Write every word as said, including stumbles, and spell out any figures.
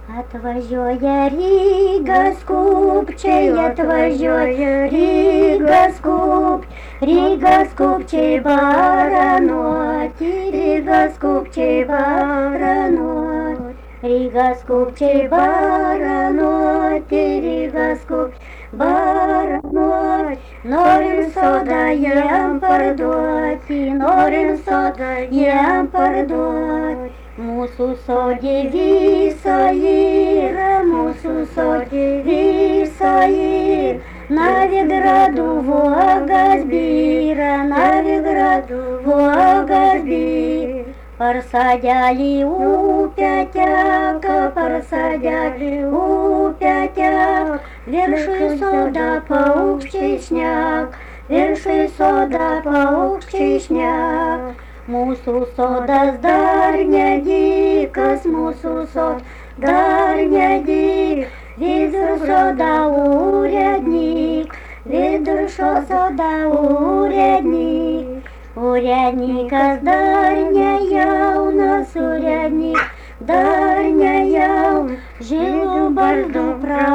Atvažiuoja Rygas kupčiai, atvažiuoja Rygas kupčiai, Rygas kupčiai baranuoti, Rygas kupčiai baranuoti, Rygas kupčiai baranuoti, Rygas kupčiai baranuoti. Norim sodą jam parduoti, norim sodą jam parduoti. Mūsų sodė viso yra, mūsų sodė viso yra, Navigradų vuogas byra, Navigradų vuogas byra. Per sadelį upę teka, per sadelį upę teka, viršui sodą paukščiai šnek, viršui sodą paukščiai šnek. Mūsų sodas dar nedikas, mūsų sodas dar nedikas, vidur soda urednik, vidur soda urednik. Urednikas dar nejaunas, urednik dar nejaunas, žilų bardu pra.